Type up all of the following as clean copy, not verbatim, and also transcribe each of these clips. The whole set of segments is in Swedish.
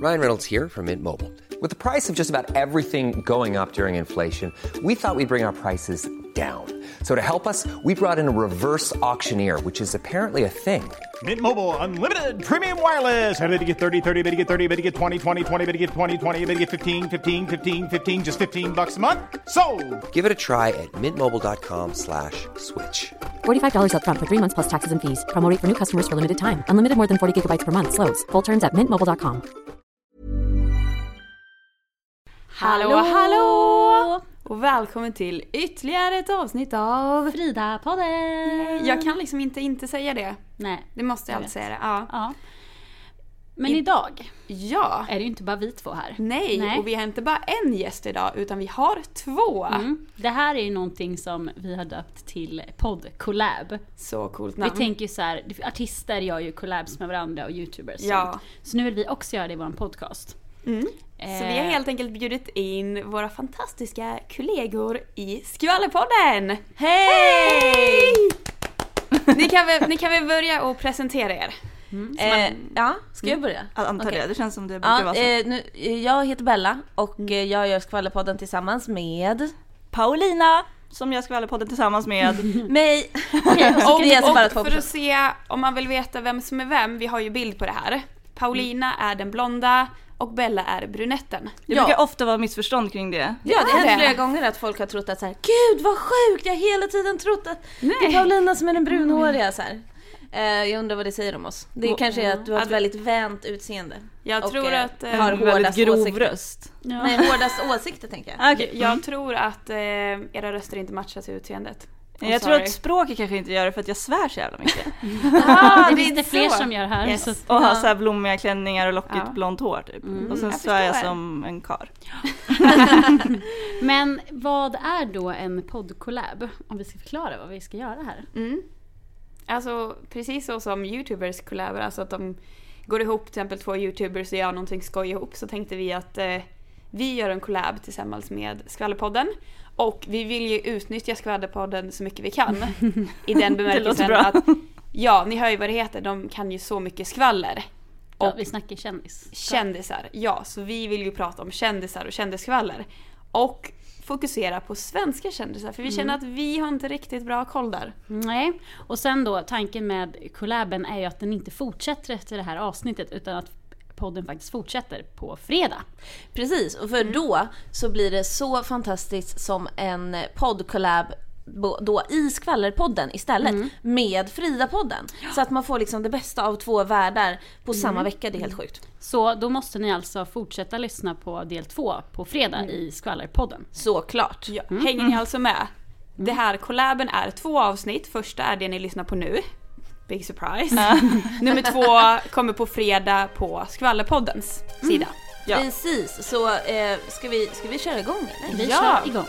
Ryan Reynolds here from Mint Mobile. With the price of just about everything going up during inflation, we thought we'd bring our prices down. So to help us, we brought in a reverse auctioneer, which is apparently a thing. Mint Mobile Unlimited Premium Wireless. How to get 30, 30, bit to get 30, bit to get 20, 20, 20, bit to get 20, 20, bit to get 15, 15, 15, 15, just $15 a month? Sold! Give it a try at mintmobile.com/switch. $45 up front for 3 months plus taxes and fees. Promo rate for new customers for limited time. Unlimited more than 40 gigabytes per month. Slows full terms at mintmobile.com. Hallå! Och välkommen till ytterligare ett avsnitt av Frida-podden. Jag kan liksom inte säga det. Nej. Det måste jag alltid säga det. Ja. Men idag är det ju inte bara vi två här. Nej, och vi har inte bara en gäst idag utan vi har två. Det här är ju någonting som vi har döpt till podd-collab. Så coolt namn. Vi tänker ju så här, artister gör ju collabs med varandra och youtubers. Ja. Så nu vill vi också göra det i vår podcast. Så vi har helt enkelt bjudit in våra fantastiska kollegor i Skvallerpodden. Hej! Ni kan väl börja och presentera er. Ja, ska jag börja? Antar det känns som det brukar vara så. Jag heter Bella och jag gör Skvallerpodden tillsammans med Paulina, som gör Skvallerpodden tillsammans med mig. Och för att se om man vill veta vem som är vem, vi har ju bild på det här. Paulina är den blonda och Bella är brunetten. Det brukar ofta vara missförstånd kring det. Ja, det har hänt flera gånger att folk har trott att så här, gud vad sjukt, jag har hela tiden trott att det är Paulina som är den brunhåriga så här. Jag undrar vad det säger om oss. Det kanske är att du har ett väldigt vänt utseende. Jag tror att har väldigt grov röst. Ja. Nej, hårdast åsikter tänker jag. Okay. Jag tror att era röster inte matchar till utseendet. Jag tror att språket kanske inte gör det för att jag svär så jävla mycket. Det finns det fler som gör här. Yes. Så, och har så här blommiga klänningar och lockigt blont hår typ. Och sen svär jag som en kar. Men vad är då en podd-collab? Om vi ska förklara vad vi ska göra här. Alltså precis så som youtubers collabar, alltså att de går ihop, till exempel 2 youtubers och gör någonting skoj ihop, så tänkte vi att vi gör en collab tillsammans med Skvallerpodden. Och vi vill ju utnyttja Skvallerpodden så mycket vi kan. I den bemärkelsen att, ni hör ju vad det heter, de kan ju så mycket skvaller. Och vi snackar kändisar, ja. Så vi vill ju prata om kändisar och kändisskvaller. Och fokusera på svenska kändisar, för vi känner att vi har inte riktigt bra koll där. Nej, och sen då tanken med collaben är ju att den inte fortsätter efter det här avsnittet utan att podden faktiskt fortsätter på fredag. Precis, och för då så blir det så fantastiskt som en podd-collab då i Skvallerpodden istället med Frida-podden. Så att man får liksom det bästa av 2 världar på samma vecka, det är helt sjukt. Så då måste ni alltså fortsätta lyssna på del 2 på fredag i Skvallerpodden. Såklart. Ja. Hänger ni alltså med? Det här collaben är 2 avsnitt. Första är det ni lyssnar på nu. Big surprise. Nummer 2 kommer på fredag på Skvallerpoddens sida. Ja. Precis, så ska vi köra igång eller? Vi kör igång.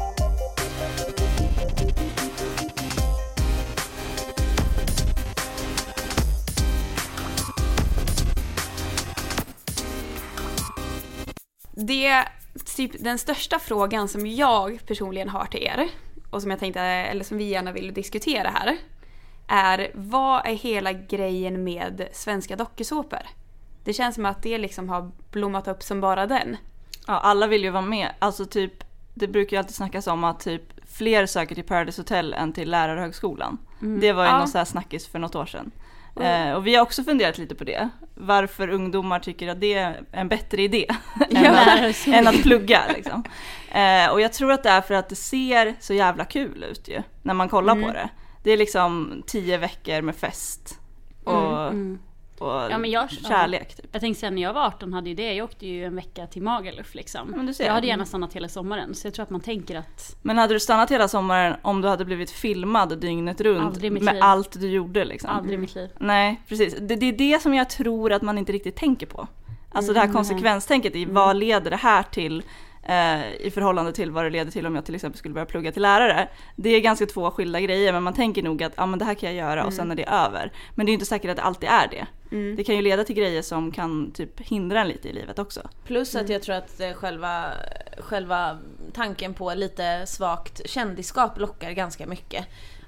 Det är typ den största frågan som jag personligen har till er och som jag tänkte, eller som vi gärna vill diskutera här, är vad är hela grejen med svenska dokusåpor? Det känns som att det liksom har blommat upp som bara den. Ja, alla vill ju vara med. Alltså typ, det brukar ju alltid snackas om att typ fler söker till Paradise Hotel än till Lärarhögskolan. Det var ju någon så här snackis för något år sedan. Och vi har också funderat lite på det. Varför ungdomar tycker att det är en bättre idé än att plugga liksom. Och jag tror att det är för att det ser så jävla kul ut ju, när man kollar på det. Det är liksom 10 veckor med fest och kärlek typ. Jag tänkte säga, när jag var 18 hade ju det. Jag åkte ju en vecka till Magaluf liksom. Jag hade gärna stannat hela sommaren. Så jag tror att man tänker att... Men hade du stannat hela sommaren om du hade blivit filmad dygnet runt med allt du gjorde liksom? Aldrig i mitt liv. Nej, precis. Det är det som jag tror att man inte riktigt tänker på. Alltså det här konsekvenstänket i vad leder det här till i förhållande till vad det leder till om jag till exempel skulle börja plugga till lärare. Det är ganska 2 skilda grejer, men man tänker nog att men det här kan jag göra och sen är det över. Men det är inte säkert att det alltid är det. Det kan ju leda till grejer som kan typ hindra en lite i livet också. Plus att jag tror att själva tanken på lite svagt kändisskap lockar ganska mycket.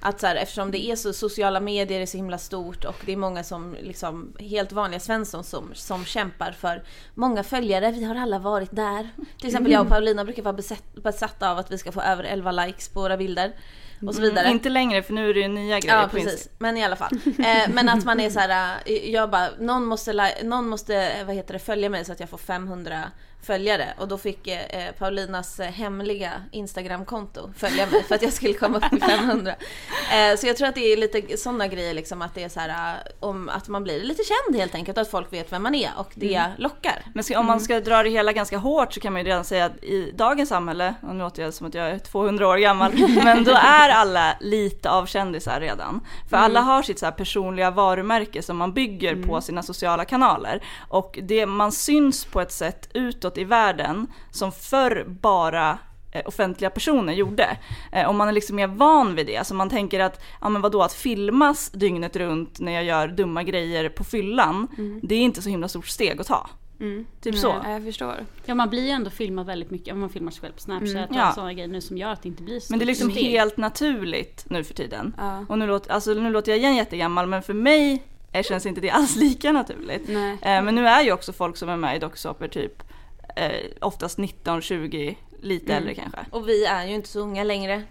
Att så här, eftersom det är så, sociala medier är så himla stort och det är många som liksom, helt vanliga Svensson som kämpar för många följare. Vi har alla varit där. Till exempel jag och Paulina brukar vara besatta av att vi ska få över 11 likes på våra bilder. Och så vidare. Inte längre, för nu är det ju nya grejer på precis. Insta. Men i alla fall. Men att man är så här, jag bara, någon måste följa mig så att jag får 500 följare. Och då fick Paulinas hemliga Instagram-konto följa mig för att jag skulle komma upp i 500. Så jag tror att det är lite sådana grejer liksom, att det är så här, om att man blir lite känd helt enkelt, att folk vet vem man är och det lockar. Men om man ska dra det hela ganska hårt så kan man ju redan säga att i dagens samhälle, och nu låter jag som att jag är 200 år gammal, men då är alla lite av kändisar redan. För alla har sitt så här personliga varumärke som man bygger på sina sociala kanaler. Och det, man syns på ett sätt utåt i världen som förr bara offentliga personer gjorde. Om man är liksom mer van vid det, alltså man tänker att ja, men vadå, att filmas dygnet runt när jag gör dumma grejer på fyllan, det är inte så himla stort steg att ta. Typ så. Nej, jag förstår. Ja, man blir ju ändå filmad väldigt mycket om man filmar sig själv på Snapchat och sådana grejer nu som gör att det inte blir så. Men det är liksom helt naturligt nu för tiden. Och nu låter jag igen jättegammal, men för mig känns inte det alls lika naturligt. Men nu är ju också folk som är med i dokusåpor typ oftast 19-20, lite äldre kanske. Och vi är ju inte så unga längre.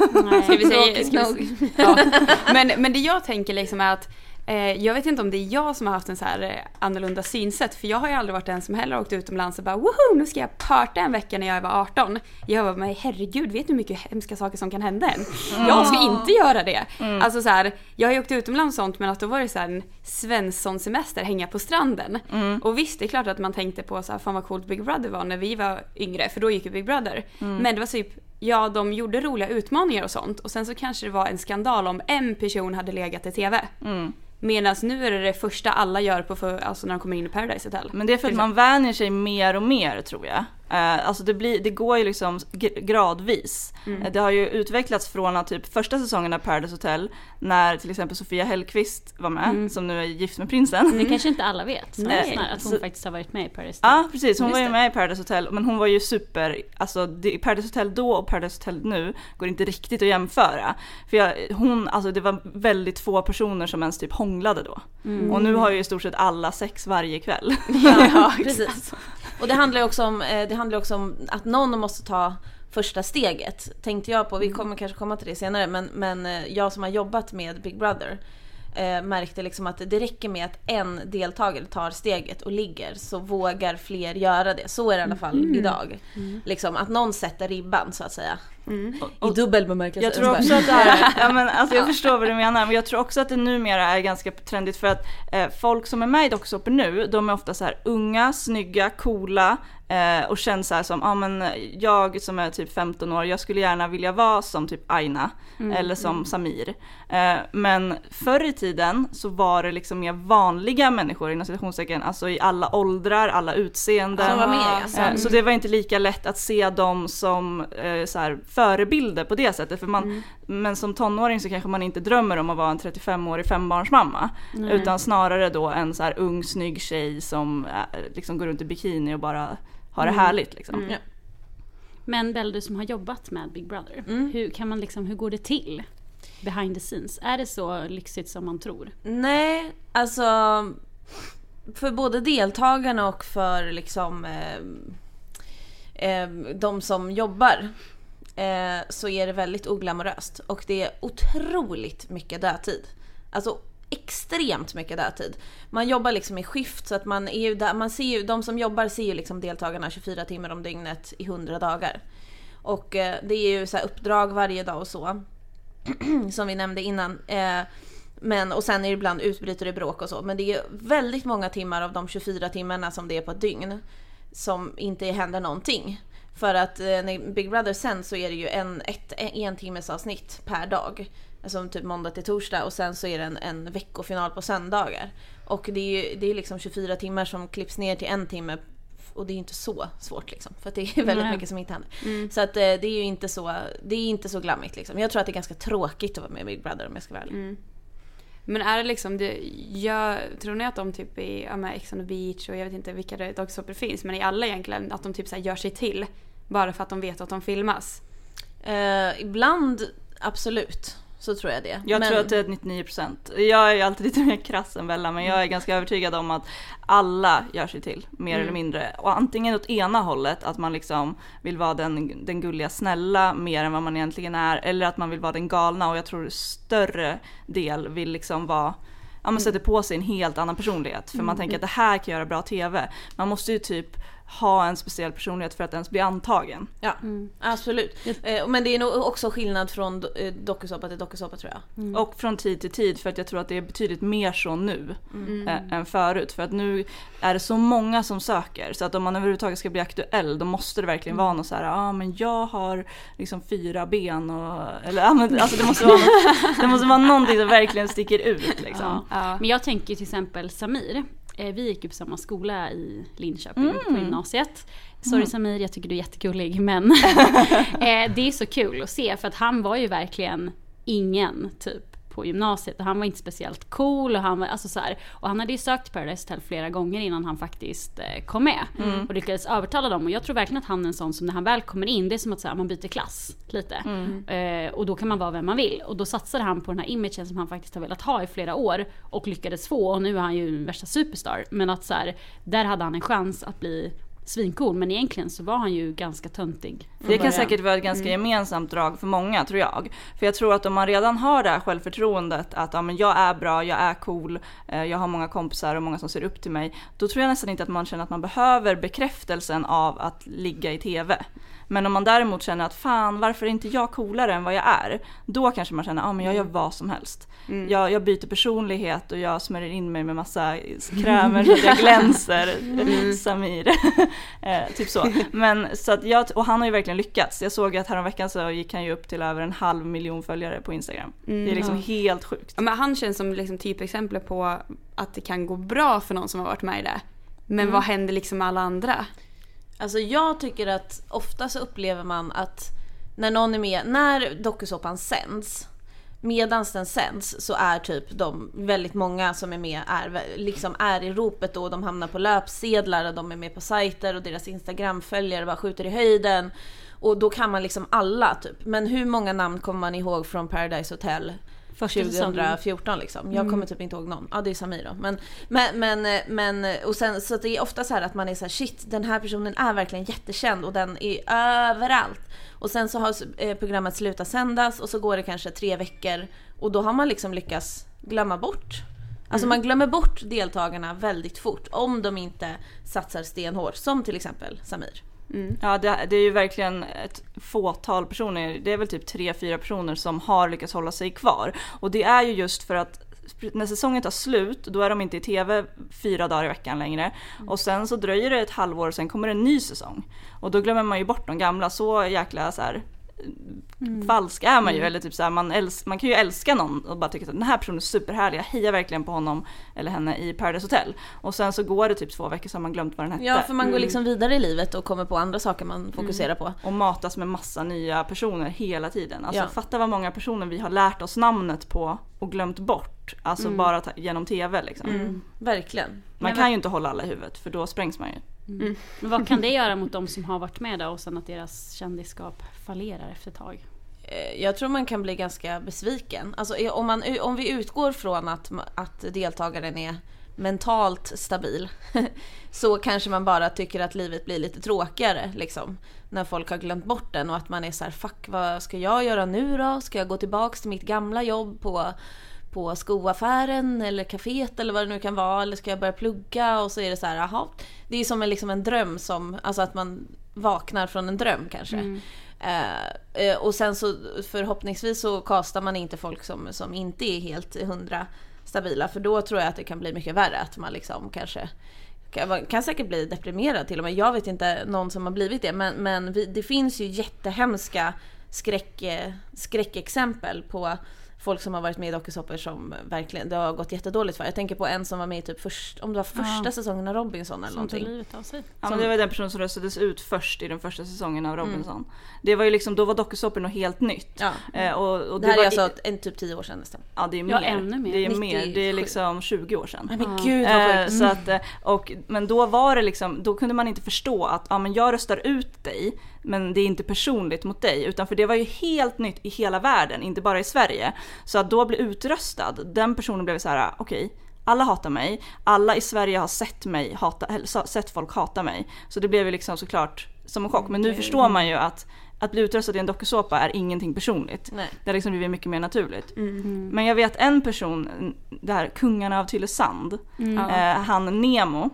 Men det jag tänker liksom är att jag vet inte om det är jag som har haft en så här annorlunda synsätt, för jag har ju aldrig varit den som heller åkt utomlands och bara woho, nu ska jag parta en vecka när jag var 18. Jag var med, herregud, vet du hur mycket hemska saker som kan hända än? Jag ska inte göra det. Alltså så här, jag har ju åkt utomlands och sånt, men att då var det så här en Svensson-semester, hänga på stranden. Och visst, det är klart att man tänkte på så här, fan vad coolt Big Brother var när vi var yngre, för då gick ju Big Brother. Men det var typ, ja, de gjorde roliga utmaningar och sånt, och sen så kanske det var en skandal om en person hade legat i TV. Medan nu är det första alla gör alltså när de kommer in i Paradise Hotel. Men det är för att man vänjer sig mer och mer, tror jag. Alltså det går ju liksom gradvis. Det har ju utvecklats från att typ första säsongen av Paradise Hotel, när till exempel Sofia Hellqvist var med, som nu är gift med prinsen. Det kanske inte alla vet, att hon faktiskt har varit med i Paradise Hotel. Ja, precis. Hon var ju med i Paradise Hotel, men hon var ju super, alltså Paradise Hotel då och Paradise Hotel nu går inte riktigt att jämföra. För det var väldigt få personer som ens typ hånglade då. Och nu har ju i stort sett alla sex varje kväll. Ja, precis. Och det handlar också om att någon måste ta första steget, tänkte jag på. Vi kommer kanske komma till det senare, men jag som har jobbat med Big Brother märkte liksom att det räcker med att en deltagare tar steget och ligger, så vågar fler göra det. Så är det i alla fall idag. Liksom att någon sätter ribban, så att säga. I dubbel bemärkelse. Jag tror också att det här, jag förstår vad du menar, men jag tror också att det numera är ganska trendigt, för att folk som är med i dokusåpor nu, de är ofta så här unga, snygga, coola, och känns så här som, men jag som är typ 15 år, jag skulle gärna vilja vara som typ Aina eller som Samir. Men förr i tiden så var det liksom mer vanliga människor inom citationstecken, alltså i alla åldrar, alla utseenden. Som var med, så det var inte lika lätt att se dem som så här förebilder på det sättet, för men som tonåring så kanske man inte drömmer om att vara en 35-årig fembarnsmamma, utan snarare då en så här ung, snygg tjej som liksom går runt i bikini och bara har det härligt liksom. Ja. Men Belle, du som har jobbat med Big Brother, hur går det till behind the scenes? Är det så lyxigt som man tror? Nej, alltså för både deltagarna och för liksom de som jobbar så är det väldigt oglamoröst, och det är otroligt mycket dödtid. Alltså extremt mycket dödtid. Man jobbar liksom i skift, så att man är ju där, man ser ju, de som jobbar ser ju liksom deltagarna 24 timmar om dygnet i 100 dagar. Och det är ju så här uppdrag varje dag och så som vi nämnde innan. Och sen är det ibland utbryter det bråk och så, men det är väldigt många timmar av de 24 timmarna som det är på ett dygn som inte händer någonting. För att när Big Brother sen så är det ju en timmes avsnitt per dag. Alltså typ måndag till torsdag, och sen så är det en veckofinal på söndagar. Och det är liksom 24 timmar som klipps ner till en timme, och det är inte så svårt liksom, för att det är väldigt mycket som inte händer. Så att det är ju inte så glammigt liksom. Jag tror att det är ganska tråkigt att vara med i Big Brother, om jag ska vara ärlig. Men är det liksom tror ni att de typ i Ex on the Beach, och jag vet inte vilka dokusåpor finns, men i alla egentligen, att de typ så här gör sig till bara för att de vet att de filmas? Ibland absolut. så tror jag det. Jag tror att det är 99%. Jag är alltid lite mer krass än Bella, men jag är ganska övertygad om att alla gör sig till, mer eller mindre. Och antingen åt ena hållet, att man liksom vill vara den gulliga snälla mer än vad man egentligen är, eller att man vill vara den galna, och jag tror större del vill liksom vara, ja, man sätter på sig en helt annan personlighet, för man tänker att det här kan göra bra tv. Man måste ju typ ha en speciell personlighet för att ens bli antagen. Ja, absolut. Men det är nog också skillnad från dokusåpa till dokusåpa, tror jag. Och från tid till tid, för att jag tror att det är betydligt mer så nu än förut. För att nu är det så många som söker, så att om man överhuvudtaget ska bli aktuell, då måste det verkligen vara något så här, men jag har liksom 4 ben alltså det måste vara någonting som verkligen sticker ut liksom. Ja. Men jag tänker till exempel Samir. Vi gick ju på samma skola i Linköping på gymnasiet. Sorry Samir, jag tycker du är jättegullig, men det är så kul att se, för att han var ju verkligen ingen typ på gymnasiet, och han var inte speciellt cool, och han var alltså så här, och han hade ju sökt Paradise Hotel flera gånger innan han faktiskt kom med och lyckades övertala dem, och jag tror verkligen att han är en sån som när han väl kommer in, det är som att så här, man byter klass lite och då kan man vara vem man vill, och då satsade han på den här imagen som han faktiskt har velat ha i flera år och lyckades få, och nu är han ju värsta superstar, men att så här, där hade han en chans att bli svincool, men egentligen så var han ju ganska töntig. Det kan säkert vara ett ganska gemensamt drag för många, tror jag. För jag tror att om man redan har det här självförtroendet att men jag är bra, jag är cool, jag har många kompisar och många som ser upp till mig, då tror jag nästan inte att man känner att man behöver bekräftelsen av att ligga i tv. Men om man däremot känner att fan, varför är inte jag coolare än vad jag är? Då kanske man känner, men jag gör vad som helst. Jag byter personlighet och jag smörjer in mig med massa krämer så att jag glänser. Samir. Typ så. Men så att och han har ju verkligen lyckats. Jag såg att häromveckan så gick han ju upp till över 500 000 följare på Instagram. Det är liksom helt sjukt. Ja, men han känns som liksom typexempel på att det kan gå bra för någon som har varit med i det. Men vad händer liksom med alla andra? Alltså jag tycker att ofta så upplever man att när någon är med, när dokusåpan sänds, medans den sänds, så är typ de väldigt många som är med är i ropet, och de hamnar på löpsedlar och de är med på sajter och deras Instagram-följare bara skjuter i höjden, och då kan man liksom alla typ. Men hur många namn kommer man ihåg från Paradise Hotel 2014 liksom? Jag kommer typ inte ihåg någon. Ja, det är Samir då. Men och sen så det är ofta så här att man är så här, shit, den här personen är verkligen jättekänd och den är överallt. Och sen så har programmet slutat sändas, och så går det kanske 3 veckor, och då har man liksom lyckats glömma bort. Alltså man glömmer bort deltagarna väldigt fort om de inte satsar stenhårt, som till exempel Samir. Ja, det är ju verkligen ett fåtal personer. Det är väl typ 3-4 personer som har lyckats hålla sig kvar. Och det är ju just för att när säsongen tar slut, då är de inte i tv 4 dagar i veckan längre. Och sen så dröjer det ett halvår och sen kommer en ny säsong. Och då glömmer man ju bort de gamla. Så jäkla så här falsk är man ju, eller typ så här, man kan ju älska någon och bara tycka att den här personen är superhärlig, jag hejar verkligen på honom eller henne i Paradise Hotel, och sen så går det typ 2 veckor så har man glömt vad den hette. Ja, för man går liksom vidare i livet och kommer på andra saker man fokuserar på. Och matas med massa nya personer hela tiden. Alltså fatta vad många personer vi har lärt oss namnet på och glömt bort, alltså bara genom tv liksom. Verkligen. Man kan ju inte hålla alla i huvudet, för då sprängs man ju. Men vad kan det göra mot de som har varit med då, och sen att deras kändisskap fallerar efter ett tag? Jag tror man kan bli ganska besviken. Alltså om vi utgår från att deltagaren är mentalt stabil så kanske man bara tycker att livet blir lite tråkigare liksom, när folk har glömt bort den, och att man är så här, fuck, vad ska jag göra nu då? Ska jag gå tillbaks till mitt gamla jobb på skoaffären eller kaféet eller vad det nu kan vara, eller ska jag börja plugga? Och så är det så här, aha, det är som en dröm, som, alltså att man vaknar från en dröm kanske. Och sen så förhoppningsvis så kastar man inte folk som inte är helt 100 stabila, för då tror jag att det kan bli mycket värre, att man liksom kanske kan säkert bli deprimerad till och med. Jag vet inte någon som har blivit det, men det finns ju jättehemska skräckexempel på folk som har varit med i dokusåpor som verkligen det har gått jättedåligt för. Jag tänker på en som var med i typ första säsongen av Robinson eller någonting. Livet av sig. Ja, men det var den personen som röstades ut först i den första säsongen av Robinson. Det var ju liksom, då var dokusåpor något helt nytt. Ja. Och det här är alltså typ 10 år sedan nästan. Ja, det är mer. Ja, ännu mer. Det är mer. Det är liksom 20 år sedan. Men gud vad sjukt. Så att, men då var det liksom, då kunde man inte förstå att men jag röstar ut dig, men det är inte personligt mot dig, utan för det var ju helt nytt i hela världen, inte bara i Sverige. Så att då bli utröstad, den personen blev så här: okej, alla hatar mig, alla i Sverige har sett folk hata mig. Så det blev ju liksom såklart som en chock. Men nu förstår man ju att bli utröstad i en dokusåpa är ingenting personligt. Nej. Det har liksom blivit mycket mer naturligt. Men jag vet en person, det här Kungarna av Tylösand, han Nemo.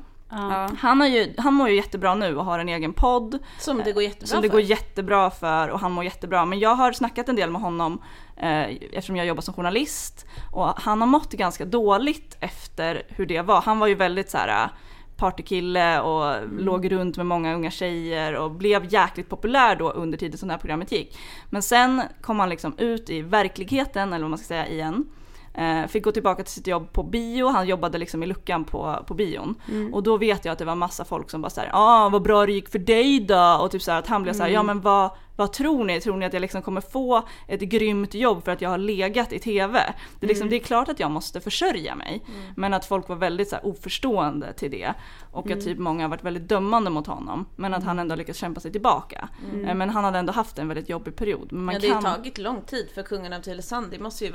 Han mår ju jättebra nu och har en egen podd som det går jättebra för, och han mår jättebra. Men jag har snackat en del med honom eftersom jag jobbar som journalist, och han har mått ganska dåligt efter hur det var. Han var ju väldigt så här partykille och låg runt med många unga tjejer och blev jäkligt populär då under tiden som det här programmet gick. Men sen kom han liksom ut i verkligheten, eller vad man ska säga, igen. Fick gå tillbaka till sitt jobb på bio. Han jobbade liksom i luckan på bion. Och då vet jag att det var massa folk som bara såhär, vad bra det gick för dig då. Och typ såhär att han blev såhär, ja men vad tror ni? Tror ni att jag liksom kommer få ett grymt jobb för att jag har legat i tv? Det är, liksom, det är klart att jag måste försörja mig. Men att folk var väldigt såhär oförstående till det. Och att typ många har varit väldigt dömande mot honom. Men att han ändå lyckats kämpa sig tillbaka. Men han hade ändå haft en väldigt jobbig period. Men det har tagit lång tid för Kungarna av Tylösand. Det måste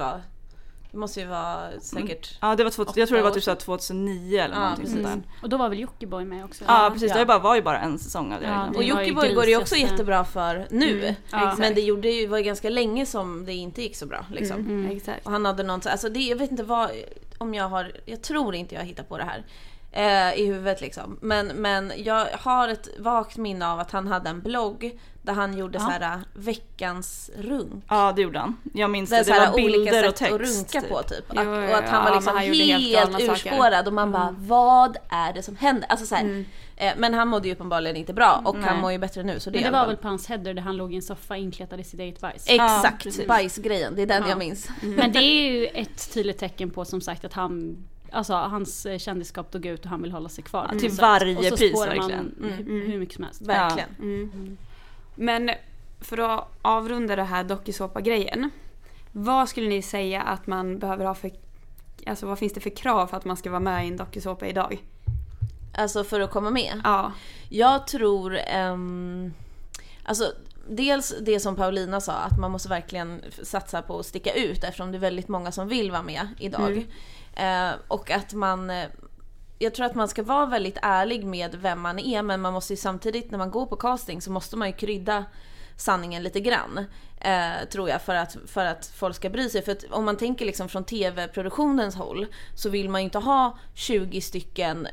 ju vara säkert. Ja, det var jag tror det var typ så 2009 eller någonting sånt där. Och då var väl Jockiboi med också? Ja, precis. Det var ju bara en säsong av det. Ja, och Jockiboi går det ju också jättebra för nu. Men det var ju ganska länge som det inte gick så bra liksom. Exakt. Och han hade någon, alltså jag vet inte vad, om jag tror inte jag hittar på det här i huvudet liksom. Men jag har ett vagt minne av att han hade en blogg där han gjorde så här veckans runk. Ja, det gjorde han. Jag minns det var bilder och text. Och runka på typ. Och att han var liksom helt urspårad och man bara, vad är det som händer? Alltså så här, men han mådde ju uppenbarligen inte bra och han mår ju bättre nu. Så men det var väl på hans header där han låg i en soffa inkletad i sitt eget bajs. Exakt, bajsgrejen. Det är den jag minns. Men det är ju ett tydligt tecken på som sagt att hans kändisskap dog ut och han vill hålla sig kvar. Till varje pris verkligen. Hur mycket som helst. Verkligen. Men för att avrunda det här dokusåpa-grejen, vad skulle ni säga att man behöver ha för, alltså vad finns det för krav för att man ska vara med i en dokusåpa idag? Alltså för att komma med? Ja. Jag tror alltså dels det som Paulina sa, att man måste verkligen satsa på att sticka ut eftersom det är väldigt många som vill vara med idag. Och att jag tror att man ska vara väldigt ärlig med vem man är, men man måste ju samtidigt, när man går på casting så måste man ju krydda sanningen lite grann, tror jag, för att folk ska bry sig. För att om man tänker liksom från tv-produktionens håll så vill man ju inte ha 20 stycken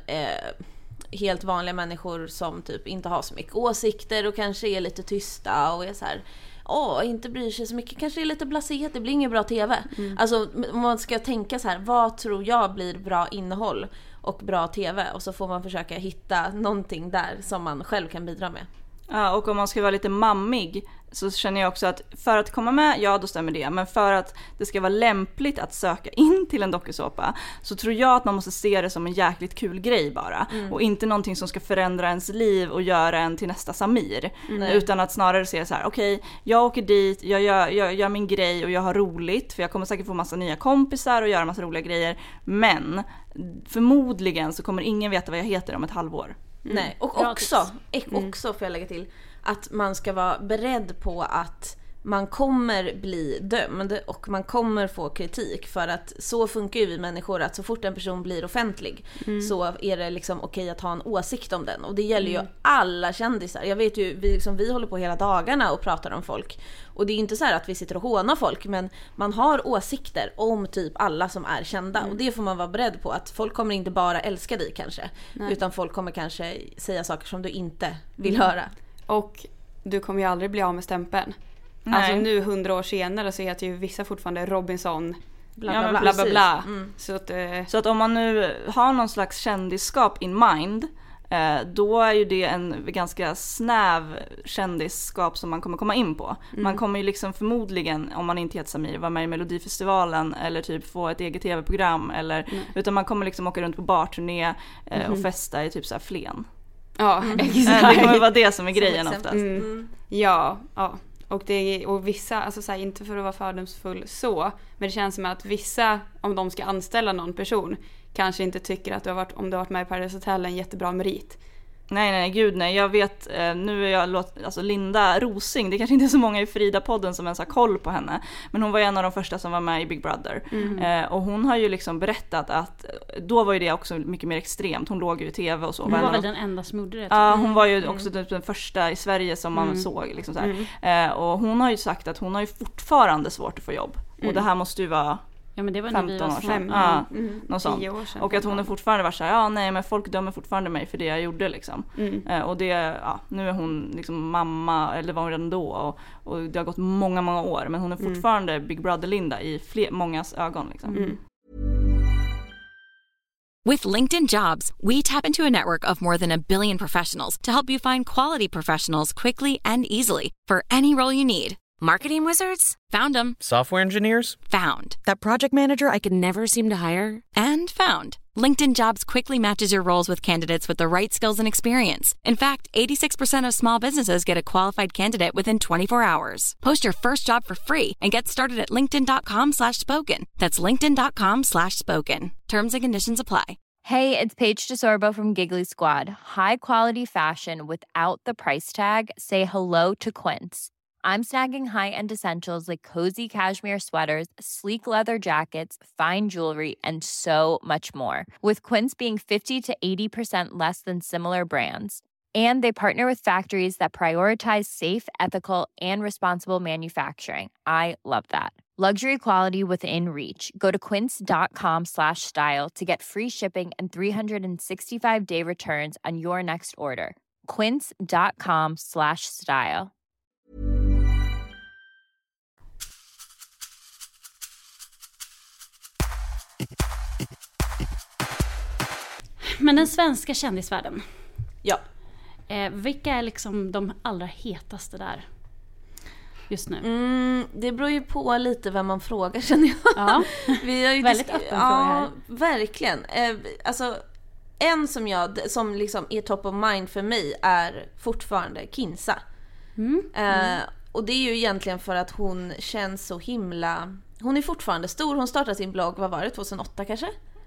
helt vanliga människor som typ inte har så mycket åsikter och kanske är lite tysta och är så här, inte bryr sig så mycket, kanske är lite blasé, det blir ingen bra tv. Alltså om man ska tänka så här, vad tror jag blir bra innehåll och bra tv, och så får man försöka hitta någonting där som man själv kan bidra med. Ja, och om man ska vara lite mammig så känner jag också att för att komma med, ja då stämmer det, men för att det ska vara lämpligt att söka in till en dokusåpa så tror jag att man måste se det som en jäkligt kul grej bara, och inte någonting som ska förändra ens liv och göra en till nästa Samir, utan att snarare se så här: okej, jag åker dit, jag gör min grej och jag har roligt, för jag kommer säkert få massa nya kompisar och göra massa roliga grejer, men förmodligen så kommer ingen veta vad jag heter om ett halvår. Nej, och också får jag lägga till att man ska vara beredd på att man kommer bli dömd och man kommer få kritik, för att så funkar ju vi människor, att så fort en person blir offentlig så är det liksom okej att ha en åsikt om den, och det gäller ju alla kändisar. Jag vet ju, vi håller på hela dagarna och pratar om folk, och det är inte så här att vi sitter och hånar folk, men man har åsikter om typ alla som är kända, och det får man vara beredd på, att folk kommer inte bara älska dig kanske, utan folk kommer kanske säga saker som du inte vill höra. Och du kommer ju aldrig bli av med stämpeln. Nej. Alltså nu 100 år senare så heter ju vissa fortfarande Robinson bla bla bla. Så att om man nu har någon slags kändisskap in mind, då är ju det en ganska snäv kändisskap som man kommer komma in på. Man kommer ju liksom förmodligen, om man inte heter Samir, vara med i Melodifestivalen eller typ få ett eget tv-program, eller utan man kommer liksom åka runt på barturné och festa i typ så här Flen. Ja, exakt. Det kommer vara det som är grejen oftast. Ja. Och vissa, alltså så här, inte för att vara fördomsfull så, men det känns som att vissa, om de ska anställa någon person, kanske inte tycker att om du har varit med i Paradise Hotel en jättebra merit. Nej, gud nej. Jag vet, nu är jag alltså Linda Rosing, det kanske inte är så många i Frida-podden som ens har koll på henne. Men hon var en av de första som var med i Big Brother. Och hon har ju liksom berättat att, då var ju det också mycket mer extremt. Hon låg ju i tv och så. Hon var väl den enda som gjorde det. Ja, hon var ju också den första i Sverige som man såg. Liksom så här. Och hon har ju sagt att hon har ju fortfarande svårt att få jobb. Och det här måste ju vara... Ja, men det var när vi var 15 något sånt. Och att hon är fortfarande var så här, nej men folk dömer fortfarande mig för det jag gjorde liksom. Och det, nu är hon liksom mamma, eller var hon redan då, och det har gått många år, men hon är fortfarande Big Brother Linda i mångas ögon liksom. With LinkedIn Jobs, we tap into a network of more than 1 billion professionals to help you find quality professionals quickly and easily for any role you need. Marketing wizards? Found them. Software engineers? Found. That project manager I could never seem to hire? And found. LinkedIn Jobs quickly matches your roles with candidates with the right skills and experience. In fact, 86% of small businesses get a qualified candidate within 24 hours. Post your first job for free and get started at linkedin.com/spoken. That's linkedin.com/spoken. Terms and conditions apply. Hey, it's Paige DeSorbo from Giggly Squad. High quality fashion without the price tag. Say hello to Quince. I'm snagging high-end essentials like cozy cashmere sweaters, sleek leather jackets, fine jewelry, and so much more. With Quince being 50 to 80% less than similar brands. And they partner with factories that prioritize safe, ethical, and responsible manufacturing. I love that. Luxury quality within reach. Go to quince.com/style to get free shipping and 365-day returns on your next order. Quince.com/style. Men den svenska kändisvärlden. Ja. Vilka är liksom de allra hetaste där just nu? Det beror ju på lite vem man frågar, känner jag. Ja. Vi har ju väldigt öppen fråga här. Verkligen. Alltså en som liksom är top of mind för mig är fortfarande Kinsa. Och det är ju egentligen för att hon känns så himla... Hon är fortfarande stor. Hon startade sin blogg, vad var det? 2008 kanske?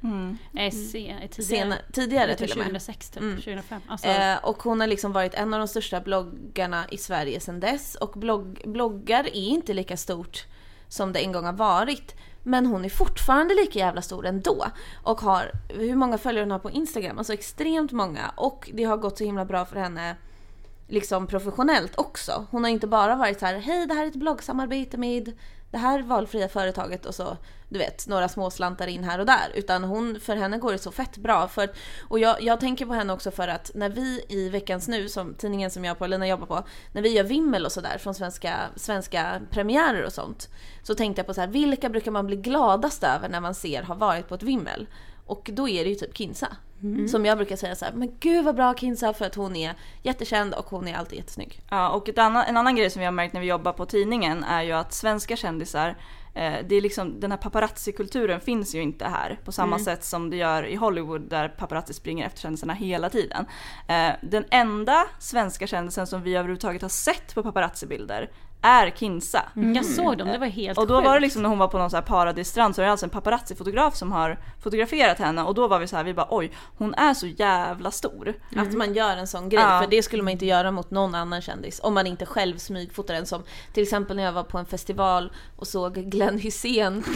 Tidigare till och med. 2006 typ, 2005. Alltså. Och hon har liksom varit en av de största bloggarna i Sverige sedan dess. Och bloggar är inte lika stort som det en gång har varit. Men hon är fortfarande lika jävla stor ändå. Och har, hur många följare hon har på Instagram? Alltså extremt många. Och det har gått så himla bra för henne liksom professionellt också. Hon har inte bara varit så här: hej, det här är ett bloggsamarbete med det här valfria företaget och så, du vet, några små slantar in här och där. Utan för henne går det så fett bra. Och jag tänker på henne också för att när vi i Veckans Nu, som tidningen som jag på, Lena jobbar på, när vi gör vimmel och sådär från svenska premiärer och sånt, så tänkte jag på så här: vilka brukar man bli gladast över när man ser har varit på ett vimmel? Och då är det ju typ Kinsa. Som jag brukar säga så här: men gud vad bra Kinsa, för att hon är jättekänd och hon är alltid jättesnygg. Ja, och en annan grej som vi har märkt när vi jobbar på tidningen är ju att svenska kändisar, det är liksom, den här paparazzi-kulturen finns ju inte här på samma sätt som det gör i Hollywood, där paparazzi springer efter kändisarna hela tiden. Den enda svenska kändisen som vi överhuvudtaget har sett på paparazzi-bilder är Kinsa. Jag såg dem, det var helt Och då sjukt. var det liksom när hon var på någon så här paradisstrand, så är det alltså en paparazzi-fotograf som har fotograferat henne. Och då var vi så här, vi bara oj, hon är så jävla stor. Att man gör en sån grej, för det skulle man inte göra mot någon annan kändis om man inte själv smygfotar en. Som till exempel när jag var på en festival och såg Glenn Hysén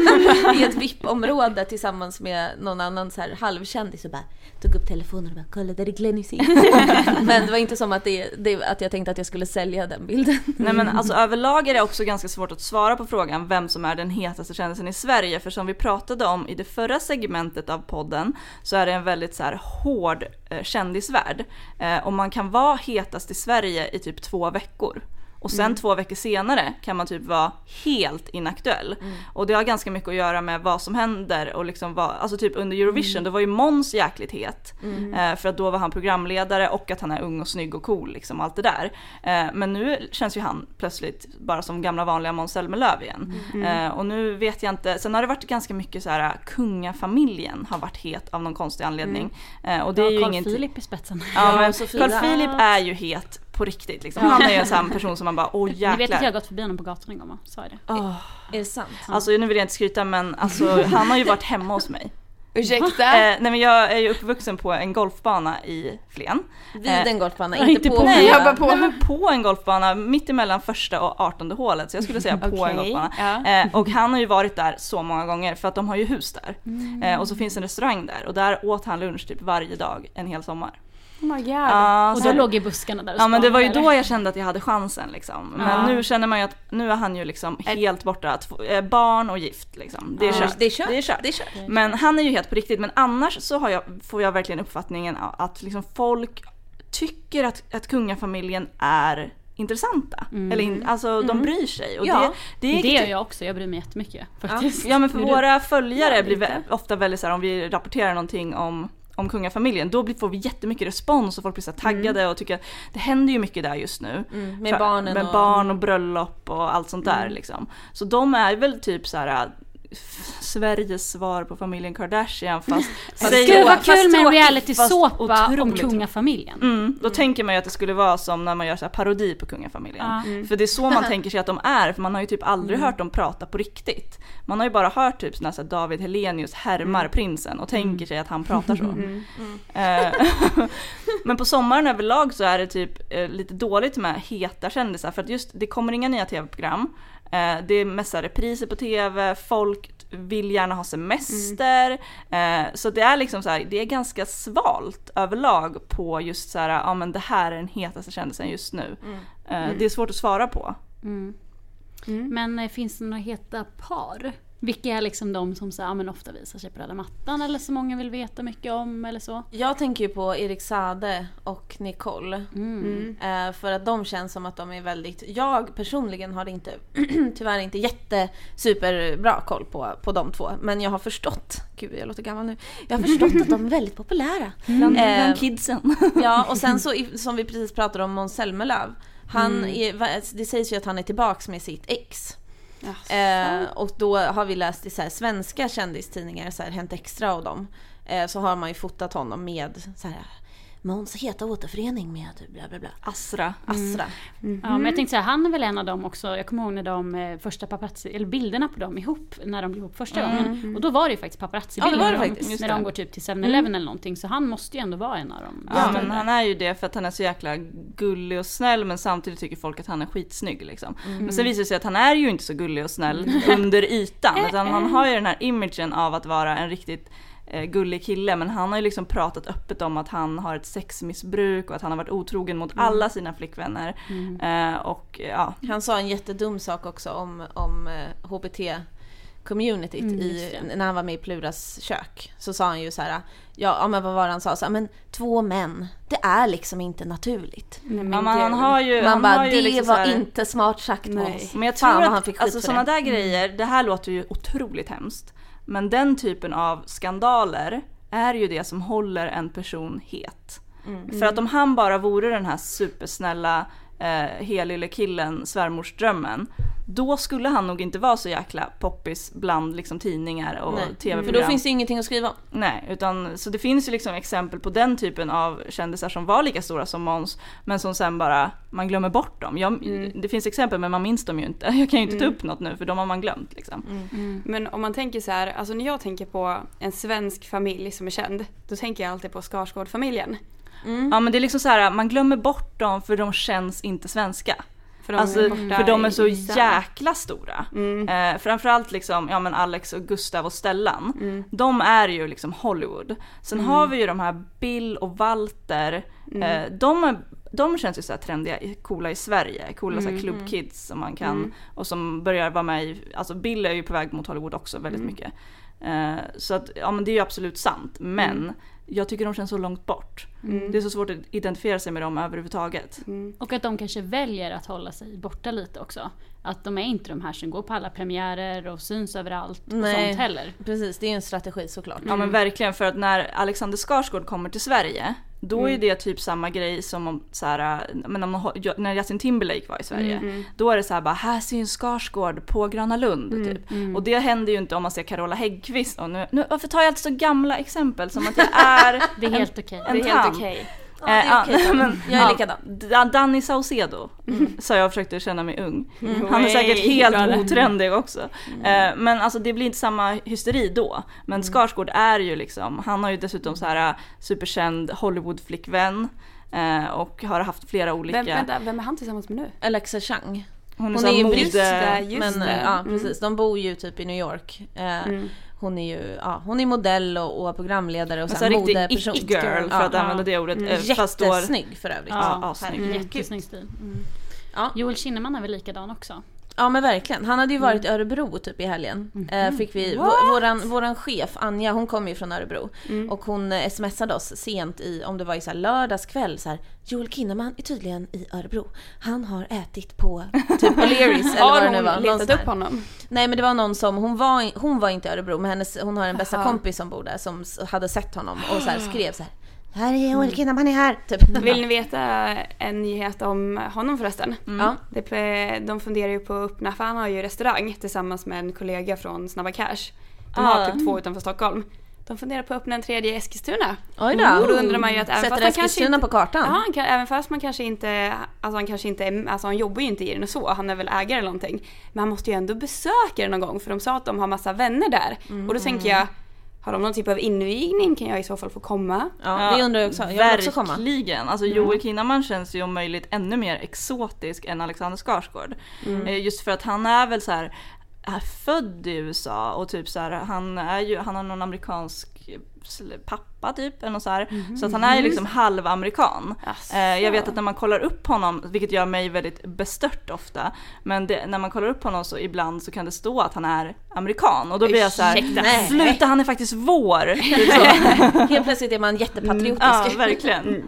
i ett VIP-område tillsammans med någon annan så här halvkändis, och bara tog upp telefonen och bara, kolla, där är Glenn Hysén. Men det var inte som att att jag tänkte att jag skulle sälja den bilden. Nej, men alltså överlag är det också ganska svårt att svara på frågan vem som är den hetaste kändisen i Sverige. För som vi pratade om i det förra segmentet av podden, så är det en väldigt så här hård kändisvärld. Och man kan vara hetast i Sverige i typ 2 veckor. Och sen 2 veckor senare kan man typ vara helt inaktuell. Och det har ganska mycket att göra med vad som händer. Och liksom alltså typ under Eurovision, då var ju Måns jäkligt het. För att då var han programledare och att han är ung och snygg och cool, liksom allt det där. Men nu känns ju han plötsligt bara som gamla vanliga Måns Zelmerlöw igen. Och nu vet jag inte. Sen har det varit ganska mycket så här, kungafamiljen har varit het av någon konstig anledning. Och det är ju Carl Philip i spetsen. Ja, men Carl Philip är ju het på riktigt liksom. Han är ju en sån person som man bara, åh jäklar. Ni vet att jag har gått förbi honom på gatan en gång, sa jag det. Är det sant? Alltså nu vill jag inte skryta, men alltså, han har ju varit hemma hos mig. Ursäkta? Nej men jag är ju uppvuxen på en golfbana i Flen. Vid en golfbana, inte på. Nej, jag var på en golfbana mitt emellan första och 18:e hålet, så jag skulle säga på en golfbana. Och han har ju varit där så många gånger för att de har ju hus där. Och så finns en restaurang där och där åt han lunch typ varje dag en hel sommar. Oh my God. Och då låg i buskarna där och ja, men det var ju eller? då jag kände att jag hade chansen liksom. Men nu känner man ju att nu är han ju liksom helt borta, barn och gift liksom. Det är kört. Det är kört. Men han är ju helt på riktigt, men annars så får jag verkligen uppfattningen att liksom folk tycker att kungafamiljen är intressanta. Eller de bryr sig. Och det gör jag också, jag bryr mig jättemycket faktiskt. Ja, men för våra följare blir ofta väldigt så här, om vi rapporterar någonting om kungafamiljen, då får vi jättemycket respons och folk blir så taggade och tycker att det händer ju mycket där just nu. Med barnen med barn och bröllop och allt sånt där liksom. Så de är väl typ så här Sveriges svar på familjen Kardashian, fast det skulle vara kul med en reality-såpa om kungafamiljen. Då tänker man ju att det skulle vara som när man gör så här parodi på kungafamiljen. För det är så man tänker sig att de är, för man har ju typ aldrig hört dem prata på riktigt. Man har ju bara hört typ såna här David Hellenius härmar prinsen och tänker sig att han pratar så. Men på sommaren överlag så är det typ lite dåligt med heta kändisar, för att just det kommer inga nya tv-program. Det är mest repriser på tv, folk vill gärna ha semester, så det är liksom så här, det är ganska svalt överlag på just så här, ja men det här är den hetaste kändisen just nu. Det är svårt att svara på. Men finns det några heta par? Vilka är liksom de som så, men ofta visar sig på röda mattan eller så många vill veta mycket om eller så? Jag tänker ju på Erik Saade och Nicole. För att de känns som att de är väldigt... Jag personligen har inte tyvärr inte superbra koll på de två. Men jag har förstått... Gud, jag låter gammal nu. Jag har förstått att de är väldigt populära. Bland kidsen. Ja, och sen så som vi precis pratade om Måns Zelmerlöw. Det sägs ju att han är tillbaks med sitt ex. Och då har vi läst i så här svenska kändistidningar, så här Hänt Extra och dem, så har man ju fotat honom med så här Måns heta återförening med bla bla bla. Asra. Ja, men jag tänkte säga, han är väl en av dem också. Jag kommer ihåg när de första paparazzi, eller bilderna på dem ihop, när de blev ihop första gången. Och då var det ju faktiskt paparazzi-bilder när de går typ till 7-Eleven eller någonting. Så han måste ju ändå vara en av dem. Ja, men han är ju det för att han är så jäkla gullig och snäll, men samtidigt tycker folk att han är skitsnygg liksom. Men sen visar det sig att han är ju inte så gullig och snäll under ytan, utan han har ju den här imagen av att vara en riktigt gullig kille, men han har ju liksom pratat öppet om att han har ett sexmissbruk och att han har varit otrogen mot alla sina flickvänner. Och ja. Han sa en jättedum sak också om HBT-communityt när han var med i Pluras kök. Så sa han ju så här, men vad var det han sa? Så, men 2 män, det är liksom inte naturligt. Han har ju det liksom var här, inte smart sagt Måns. Men jag tror att alltså, sådana där grejer, det här låter ju otroligt hemskt. Men den typen av skandaler är ju det som håller en person het. För att om han bara vore den här supersnälla helylle killen, svärmorsdrömmen, då skulle han nog inte vara så jäkla poppis bland liksom tidningar och tv-program. För då finns det ingenting att skriva om. Nej, utan så det finns ju liksom exempel på den typen av kändisar som var lika stora som Måns, men som sen bara, man glömmer bort dem. Det finns exempel, men man minns dem ju inte. Jag kan ju inte ta upp något nu, för de har man glömt liksom. Men om man tänker så här, alltså när jag tänker på en svensk familj som är känd, då tänker jag alltid på Skarsgård-familjen. Ja, men det är liksom så här, man glömmer bort dem för de känns inte svenska. För de är så jäkla stora. Framförallt liksom, men Alex och Gustav och Stellan. De är ju liksom Hollywood. Sen har vi ju de här Bill och Walter. De känns ju så här trendiga, coola i Sverige. Coola så här klubbkids som man kan och som börjar vara med i, alltså Bill är ju på väg mot Hollywood också väldigt mycket. Så att, men det är ju absolut sant. Men jag tycker de känns så långt bort. Det är så svårt att identifiera sig med dem överhuvudtaget. Och att de kanske väljer att hålla sig borta lite också. Att de är inte de här som går på alla premiärer och syns överallt och sånt heller. Precis, det är en strategi såklart. Ja, men verkligen, för att när Alexander Skarsgård kommer till Sverige, då är det typ samma grej som om, så här, när Justin Timberlake var i Sverige. Då är det så här, bara, här syns Skarsgård på Gröna Lund typ. Och det händer ju inte om man ser Carola Häggkvist. Och nu, varför tar jag alltid så gamla exempel som att jag är det är helt okej. Det är helt okej. det är okej, men jag är likadan. Danny Saucedo, så jag försökte känna mig ung. Han är säkert helt otrendig också. Men alltså det blir inte samma hysteri då. Men Skarsgård är ju liksom, han har ju dessutom så här superkänd Hollywood-flickvän och har haft flera olika... Vem är han tillsammans med nu? Alexa Chung. Hon är ju just det. Ja, precis. De bor ju typ i New York. Hon är ju hon är modell och programledare och så modeperson. It-girl för att använda det ordet. Jättesnygg för övrigt. Snygg. Jättesnygg stil. Joel Kinnaman är väl likadan också. Ja men verkligen. Han hade ju varit i Örebro typ i helgen. Fick vi våran chef Anja, hon kom ju från Örebro och hon smsade oss sent om det var i så här lördagskväll så här: Joel Kinnaman är tydligen i Örebro. Han har ätit på typ O'Learys eller vad det nu var. Letat upp honom. Nej men det var någon som hon var inte i Örebro men hon har en bästa kompis som bor där som hade sett honom och så här skrev så här är Joel Kinnaman är här typ. Vill ni veta en nyhet om honom förresten? Ja. De funderar ju på att öppna, för han har ju restaurang tillsammans med en kollega från Snabba Cash. De har typ 2 utanför Stockholm. De funderar på att öppna en 3:e i Eskilstuna. Oj då. Och då undrar man ju att även fast Eskilstuna på kartan. Ja, även fast man kanske inte, han jobbar ju inte i den och så, han är väl ägare eller någonting. Men han måste ju ändå besöka den någon gång, för de sa att de har massa vänner där. Och då tänker jag, har de någon typ av invigning, kan jag i så fall få komma? Ja, det undrar jag också. Jag vill också komma. Verkligen. Alltså Joel Kinnaman känns ju om möjligt ännu mer exotisk än Alexander Skarsgård. Just för att han är väl så här född i USA och typ så här, han har någon amerikansk pappa typ eller så här. Så att han är ju liksom halvamerikan. Jag vet att när man kollar upp honom, vilket gör mig väldigt bestört ofta, men när man kollar upp honom så ibland så kan det stå att han är amerikan och då blir jag så här: sluta, han är faktiskt vår. Helt plötsligt är man jättepatriotisk. Ja, verkligen.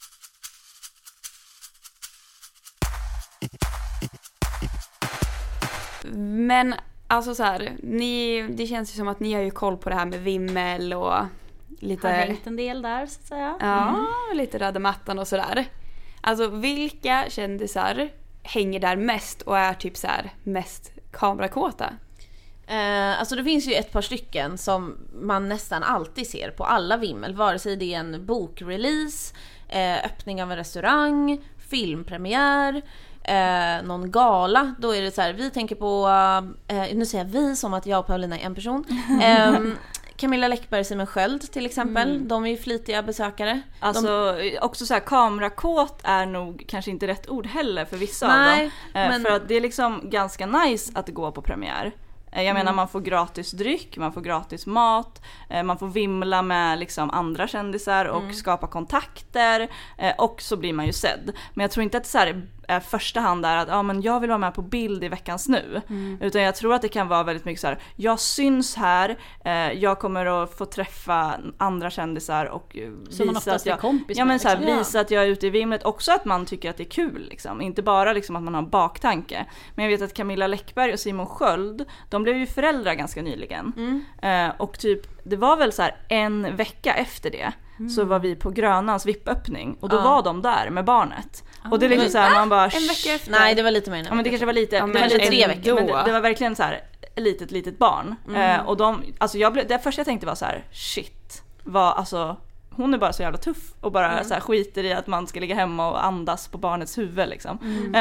Men alltså så här, det känns ju som att ni har ju koll på det här med vimmel och lite... Har hängt en del där så att säga. Ja, lite röda mattan och sådär. Alltså vilka kändisar hänger där mest och är typ så här mest kamerakåta? Alltså det finns ju ett par stycken som man nästan alltid ser på alla vimmel, vare sig det är en bokrelease, öppning av en restaurang, filmpremiär, någon gala. Då är det så här, vi tänker på nu säger vi som att jag och Paulina är en person. Camilla Läckberg och Simon Sköld till exempel. De är ju flitiga besökare. Alltså också så här, kamerakåt är nog kanske inte rätt ord heller för vissa av dem. Men... För att det är liksom ganska nice att gå på premiär. Jag menar, man får gratis dryck, man får gratis mat, man får vimla med liksom andra kändisar och skapa kontakter, och så blir man ju sedd. Men jag tror inte att så här är första hand där att men jag vill vara med på bild i veckans nu. Utan jag tror att det kan vara väldigt mycket så här: jag syns här, jag kommer att få träffa andra kändisar och visa att jag kompis visa att jag är ute i vimlet. Också att man tycker att det är kul liksom. Inte bara liksom att man har baktanke. Men jag vet att Camilla Läckberg och Simon Sköld, de blev ju föräldrar ganska nyligen. Och typ det var väl så här en vecka efter det så var vi på Grönans VIP-öppning och då var de där med barnet. Och det är liksom så här, man bara en vecka efter. Nej, det var lite mer. Ja, men det kanske var lite, det kanske 3 veckor. Men det var verkligen så här litet barn. Och alltså det första jag tänkte var så här: shit, alltså hon är bara så jävla tuff och bara så här skiter i att man ska ligga hemma och andas på barnets huvud liksom.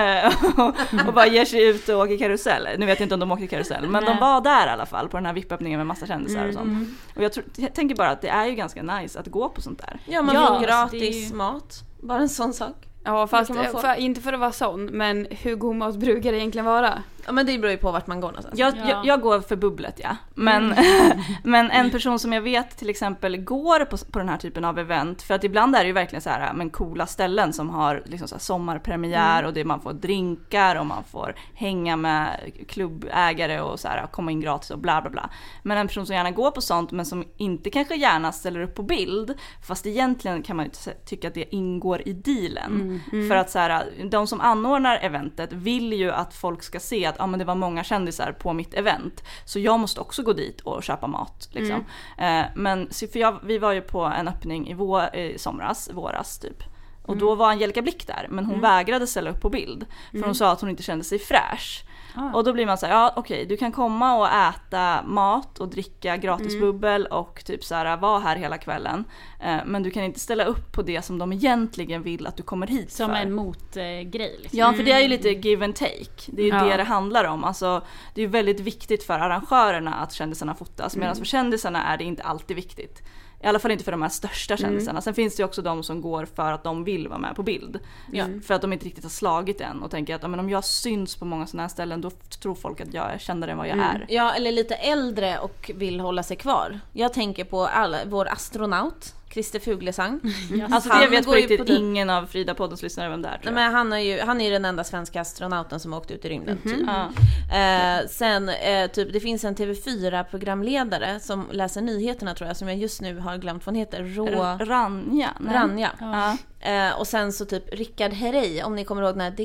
Och bara ger sig ut och åker karusell. Nu vet jag inte om de åker karusell, men de var där i alla fall på den här VIP-öppningen med massa kändisar och sånt. Och jag tänker bara att det är ju ganska nice att gå på sånt där. Ja, man får gratis mat. Bara en sån sak. Ja, fast inte för att vara sån, men hur god mat brukar det egentligen vara? Ja, men det beror ju på vart man går någonstans. Jag går för bubblet, ja. Men, men en person som jag vet till exempel går på den här typen av event, för att ibland är det ju verkligen så här, men coola ställen som har liksom så här sommarpremiär och det man får drinkar och man får hänga med klubbägare och så här, komma in gratis och bla bla bla. Men en person som gärna går på sånt men som inte kanske gärna ställer upp på bild, fast egentligen kan man ju tycka att det ingår i dealen. För att så här, de som anordnar eventet vill ju att folk ska se att men det var många kändisar på mitt event, så jag måste också gå dit och köpa mat liksom. Men för vi var ju på en öppning i våras typ, Och då var Angelica Blick där, men hon vägrade ställa upp på bild. För hon sa att hon inte kände sig fräsch. Och då blir man så här, ja okej, du kan komma och äta mat och dricka gratisbubbel och typ så här vara här hela kvällen. Men du kan inte ställa upp på det som de egentligen vill att du kommer hit som för. En motgrej. Liksom. Ja, för det är ju lite give and take. Det är ju det handlar om. Alltså, det är ju väldigt viktigt för arrangörerna att kändisarna fotas. Medan för kändisarna är det inte alltid viktigt. I alla fall inte för de här största kändisarna. Sen finns det ju också de som går för att de vill vara med på bild. För att de inte riktigt har slagit än. Och tänker att om jag syns på många sådana här ställen, då tror folk att jag är kändare än vad jag är. Ja, eller lite äldre och vill hålla sig kvar. Jag tänker på vår astronaut Christer Fuglesang. Alltså det vet på riktigt ingen av Frida-poddens lyssnare vem det är, tror jag. Men han är ju den enda svenska astronauten som har åkt ut i rymden typ. Sen typ, det finns en TV4-programledare som läser nyheterna, tror jag, som jag just nu har glömt vad hon heter. Ranja. Och sen så typ Rickard Herrey, om ni kommer ihåg när det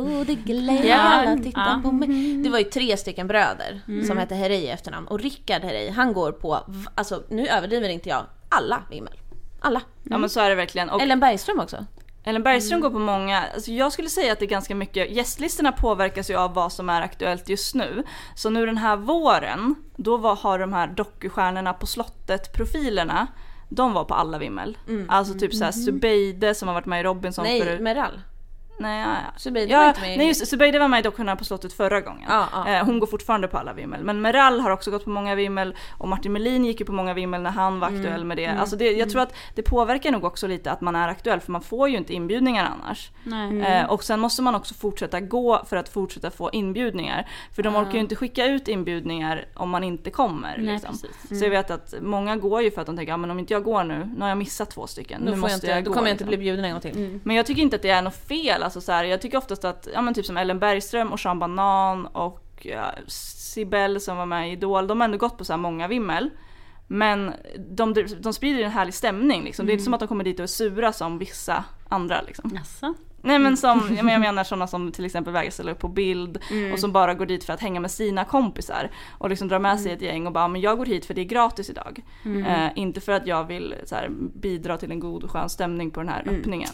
glöda titta på mig. Det var ju 3 stycken bröder som hette Herrey i efternamn. Och Rickard Herrey, han går på, alltså nu överdriver inte jag, alla vimmel. Alla. Ja, men så är det verkligen. Och Ellen Bergström också. Ellen Bergström går på många, alltså jag skulle säga att det är ganska mycket, gästlistorna påverkas ju av vad som är aktuellt just nu. Så nu den här våren, då har de här dokustjärnorna på slottet, profilerna, de var på alla vimmel. Alltså typ såhär Zubeide som har varit med i Robinson förut. Nej, Meral. Nej, Zubeide var inte med. Nej, just Zubeide var med i Doktorna på slottet förra gången. Hon går fortfarande på alla vimmel. Men Meral har också gått på många vimmel. Och Martin Melin gick ju på många vimmel när han var aktuell med det. Alltså jag tror att det påverkar nog också lite att man är aktuell. För man får ju inte inbjudningar annars. Och sen måste man också fortsätta gå för att fortsätta få inbjudningar. För de orkar ju inte skicka ut inbjudningar om man inte kommer. Liksom. Så jag vet att många går ju för att de tänker, men om inte jag går nu har jag missat 2 stycken. Nu måste jag gå. Då kommer jag inte bli bjuden en gång till. Men jag tycker inte att det är något fel. Alltså så här, jag tycker oftast att typ som Ellen Bergström och Sean Banan och Sibel som var med i Idol, de har ändå gått på så här många vimmel. Men de sprider en härlig stämning liksom. Det är inte som att de kommer dit och är sura som vissa andra liksom. Jaså? Nej, men som jag menar sådana som till exempel vägrar ställa upp på bild och som bara går dit för att hänga med sina kompisar och liksom dra med sig ett gäng och bara, men jag går hit för det är gratis idag. Inte för att jag vill så här, bidra till en god och skön stämning på den här öppningen.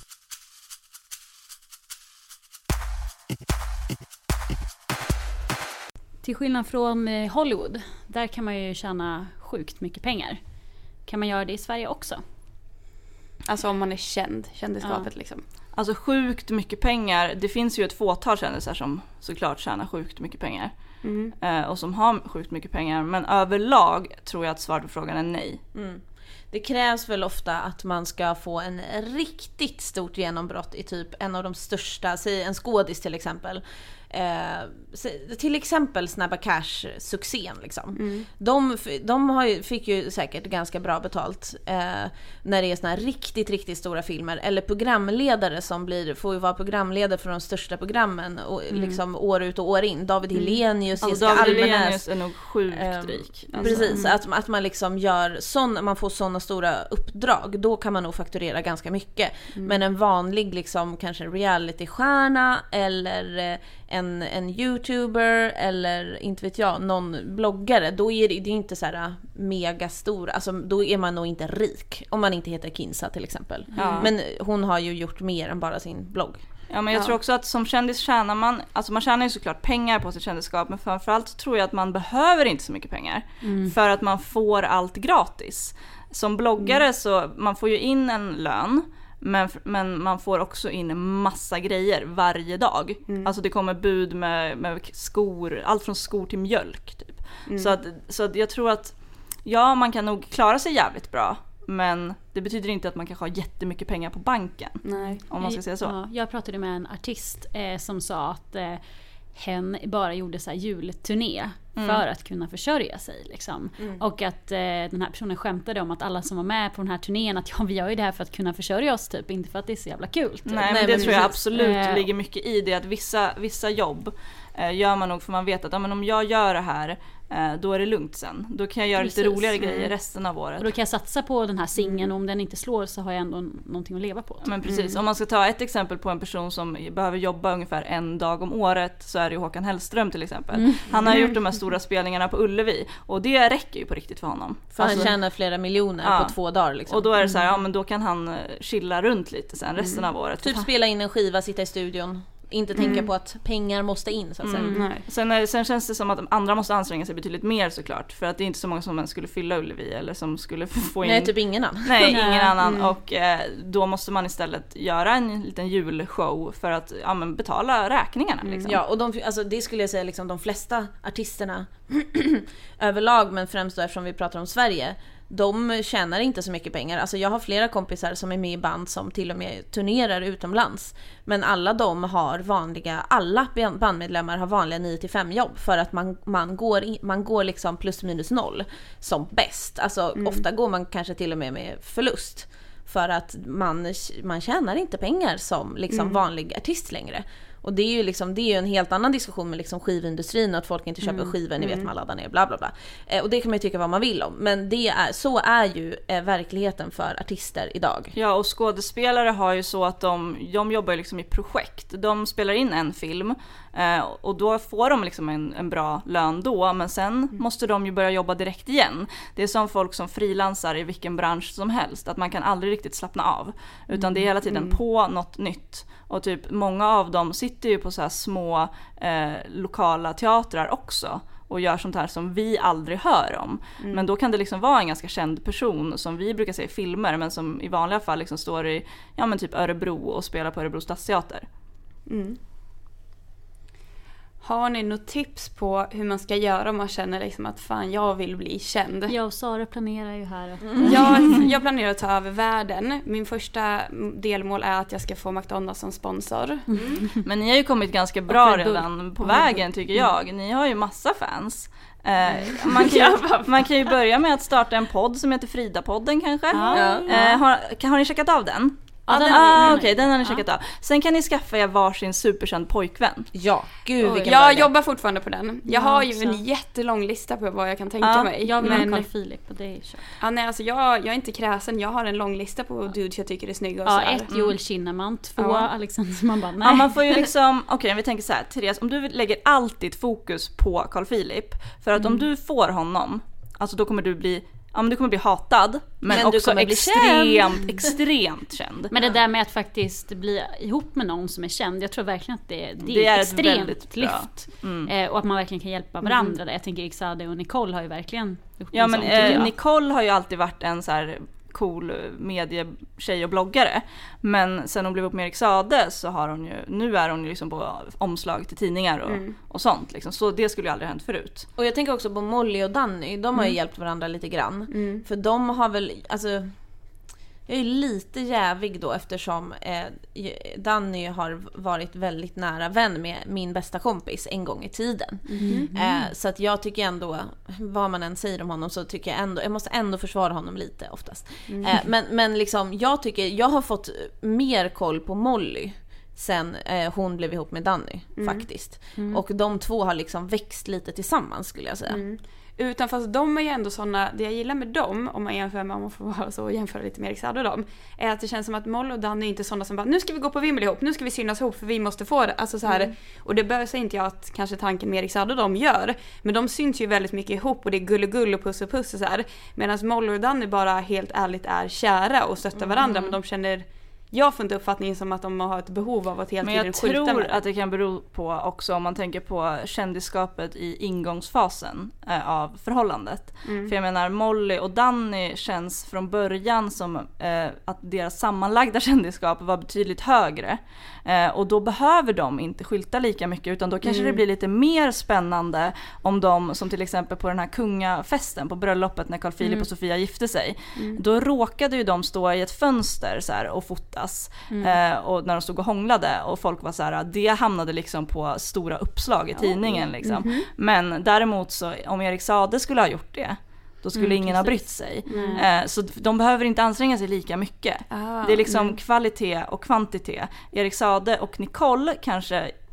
Till skillnad från Hollywood, där kan man ju tjäna sjukt mycket pengar. Kan man göra det i Sverige också? Alltså om man är kändisskapet liksom. Alltså sjukt mycket pengar, det finns ju ett fåtal kändisar som såklart tjänar sjukt mycket pengar. Och som har sjukt mycket pengar, men överlag tror jag att svaret på frågan är nej. Det krävs väl ofta att man ska få en riktigt stort genombrott i typ en av de största, säg en skådis till exempel. Till exempel Snabba Cash-succén liksom. De fick ju säkert ganska bra betalt när det är såna här riktigt stora filmer, eller programledare som får ju vara programledare för de största programmen och liksom år ut och år in. David Hellenius, Jessica Almenäs. David Hellenius är nog sjukt rik. Alltså. Precis, att man liksom gör man får såna stora uppdrag, då kan man nog fakturera ganska mycket. Men en vanlig liksom kanske realitystjärna eller en YouTuber eller inte vet jag, någon bloggare, då är det inte så här mega stor, alltså då är man nog inte rik om man inte heter Kinsa till exempel. Men hon har ju gjort mer än bara sin blogg. Ja, men jag tror också att som kändis tjänar man, alltså man tjänar ju såklart pengar på sitt kändisskap, men framförallt så tror jag att man behöver inte så mycket pengar för att man får allt gratis. Som bloggare så man får ju in en lön, men man får också in en massa grejer varje dag. Alltså det kommer bud med skor, allt från skor till mjölk typ. Så att jag tror att man kan nog klara sig jävligt bra, men det betyder inte att man kanske har jättemycket pengar på banken. Nej. Om man ska säga så. Ja, jag pratade med en artist som sa att hen bara gjorde så här julturné för att kunna försörja sig liksom. Och att den här personen skämtade om att alla som var med på den här turnén, att vi gör ju det här för att kunna försörja oss typ, inte för att det är så jävla kul typ. Nej, men det tror jag absolut ligger mycket i det, att vissa jobb gör man nog för man vet att men om jag gör det här då är det lugnt sen. Då kan jag göra lite roligare grejer resten av året. Och då kan jag satsa på den här singeln, och om den inte slår så har jag ändå någonting att leva på. Men precis, om man ska ta ett exempel på en person som behöver jobba ungefär en dag om året, så är det ju Håkan Hellström till exempel. Han har gjort de här stora spelningarna på Ullevi, och det räcker ju på riktigt för honom. För han tjänar flera miljoner på 2 dagar liksom. Och då är det så här, men då kan han chilla runt lite sen resten av året. Typ spela in en skiva, sitta i studion. Inte tänka på att pengar måste in så att säga. Sen känns det som att andra måste anstränga sig betydligt mer såklart. För att det är inte så många som skulle fylla Ullevi eller som skulle få in... Nej, typ ingen annan. Nej, ingen annan. Och då måste man istället göra en liten julshow för att betala räkningarna. Liksom. Ja, och det skulle jag säga liksom, de flesta artisterna överlag, men främst då eftersom vi pratar om Sverige, de tjänar inte så mycket pengar. Alltså jag har flera kompisar som är med i band som till och med turnerar utomlands. Men alla bandmedlemmar har vanliga 9-5 jobb. För att man går liksom plus minus noll som bäst. Alltså ofta går man kanske till och med förlust. För att man tjänar inte pengar som liksom vanlig artist längre. Och det är ju liksom, det är ju en helt annan diskussion med liksom skivindustrin och att folk inte köper skivor, ni vet man laddar ner, bla bla bla. Och det kan man ju tycka vad man vill om, men så är ju verkligheten för artister idag. Ja, och skådespelare har ju så att de jobbar liksom i projekt. De spelar in en film och då får de liksom en bra lön då, men sen måste de ju börja jobba direkt igen. Det är som folk som frilansar i vilken bransch som helst, att man kan aldrig riktigt slappna av, utan det är hela tiden på något nytt. Och typ många av dem sitter ju på så här små lokala teatrar också och gör sånt här som vi aldrig hör om. Men då kan det liksom vara en ganska känd person som vi brukar se i filmer, men som i vanliga fall liksom står i typ Örebro och spelar på Örebro stadsteater. Har ni något tips på hur man ska göra om man känner liksom att fan, jag vill bli känd? Jag och Sara planerar ju här. Jag planerar att ta över världen. Min första delmål är att jag ska få McDonald's som sponsor. Men ni har ju kommit ganska bra redan på vägen tycker jag. Ni har ju massa fans. Man kan ju börja med att starta en podd som heter Frida-podden kanske. Har ni checkat av den? Okej, den har ni checkat av. Sen kan ni skaffa er varsin superkänd pojkvän. Ja, gud vilken jag jobbar fortfarande på den. Jag har ju en jättelång lista på vad jag kan tänka mig. Jag vill ha Carl Philip och det är kört. Alltså jag är inte kräsen. Jag har en lång lista på dudes jag tycker är snygga och sådär. 1 Joel Kinnaman, 2 Alexander, man bara nej. Man får ju liksom, vi tänker så här, Therese, om du lägger allt ditt fokus på Carl Philip, för att om du får honom, alltså då kommer du bli du kommer bli hatad, men också extremt känd. Men det där med att faktiskt bli ihop med någon som är känd, jag tror verkligen att det är ett extremt lyft. Och att man verkligen kan hjälpa varandra där. Jag tänker Exade och Nicole har ju verkligen gjort en sån, Nicole har ju alltid varit en så här cool medietjej och bloggare, men sen hon blev upp med Erik Sade så har hon ju, nu är hon ju liksom på omslag till tidningar och sånt liksom. Så det skulle ju aldrig hänt förut. Och jag tänker också på Molly och Danny, de har ju hjälpt varandra lite grann. För de har väl, alltså jag är lite jävig då eftersom Danny har varit väldigt nära vän med min bästa kompis en gång i tiden. Så att jag tycker ändå, vad man än säger om honom, så tycker jag ändå, jag måste ändå försvara honom lite oftast. Men liksom, jag tycker, jag har fått mer koll på Molly sen hon blev ihop med Danny faktiskt. Och de två har liksom växt lite tillsammans skulle jag säga. Utan fast de är ju ändå såna, det jag gillar med dem, om man jämför med, om man får vara så, jämföra lite med Erik Saade och dem, är att det känns som att Molly och Danny är inte såna som bara, nu ska vi gå på vimmel ihop, nu ska vi synas ihop för vi måste få det, alltså så här. Och det bör säga inte jag att kanske tanken med Erik Saade och de gör, men de syns ju väldigt mycket ihop och det är gull och puss och så här, medan Molly och Danny bara helt ärligt är kära och stöttar varandra, men de känner, jag får inte uppfattningen som att de har ett behov av att hela tiden skjuta med. Men jag tror att det kan bero på också, om man tänker på kändisskapet i ingångsfasen av förhållandet. För jag menar, Molly och Danny känns från början som att deras sammanlagda kändisskap var betydligt högre. Och då behöver de inte skylta lika mycket, utan då kanske det blir lite mer spännande om de, som till exempel på den här kungafesten på bröllopet när Carl Philip och Sofia gifte sig. Då råkade ju de stå i ett fönster så här, och fotas. Och när de stod och hånglade och folk var så här, det hamnade liksom på stora uppslag i tidningen liksom. Men däremot så, om Erik Sade skulle ha gjort det, då skulle ingen ha brytt sig. Så de behöver inte anstränga sig lika mycket. Det är liksom kvalitet och kvantitet. Erik Sade och Nicole kanske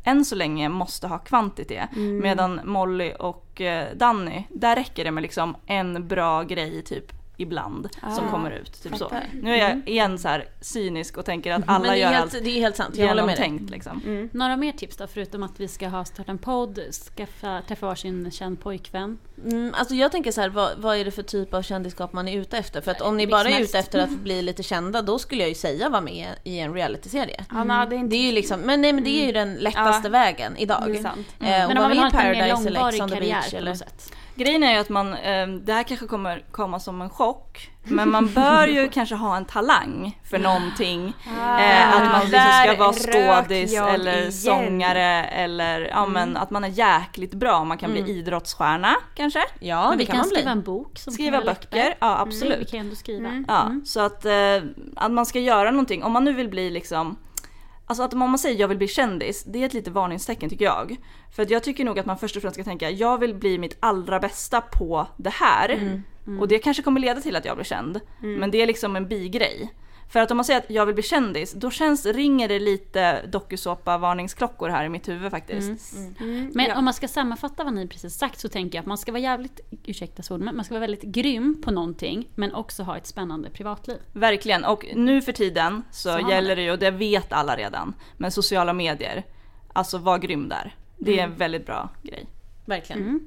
än så länge måste ha kvantitet. Medan Molly och Danny, där räcker det med liksom en bra grej typ ibland som kommer ut. Typ så. Nu är jag igen så här cynisk och tänker att alla gör allt. Det är helt sant, jag håller med dig. Liksom. Några mer tips då, förutom att vi ska starta en podd, träffa varsin känd pojkvän? Alltså jag tänker så här, vad är det för typ av kändisskap man är ute efter? För att om ni bara är ute efter att bli lite kända, då skulle jag ju säga vara med i en realityserie. Det är ju liksom, men det är ju den lättaste vägen idag. Det är sant. Men om man vill ha en mer långvarig karriär på något sätt. Grejen är ju att man, det här kanske kommer komma som en chock, men man bör ju kanske ha en talang för någonting. Att man liksom ska vara skådis eller sångare eller men att man är jäkligt bra. Man kan bli idrottsstjärna kanske. Ja, men vi kan skriva en bok. Som skriva böcker, ja absolut. Vi kan ändå skriva. Ja, så att man ska göra någonting. Om man nu vill bli liksom... Alltså att om man säger jag vill bli kändis, det är ett lite varningstecken tycker jag. För att jag tycker nog att man först och främst ska tänka jag vill bli mitt allra bästa på det här. Och det kanske kommer leda till att jag blir känd. Men det är liksom en bigrej. För att om man säger att jag vill bli kändis, då ringer det lite dokusåpa-varningsklockor här i mitt huvud faktiskt. Men om man ska sammanfatta vad ni precis sagt, så tänker jag att man ska vara jävligt, ursäkta så, men man ska vara väldigt grym på någonting, men också ha ett spännande privatliv. Verkligen, och nu för tiden så gäller det ju, och det vet alla redan, men sociala medier, alltså var grym där. Det är en väldigt bra grej. Verkligen.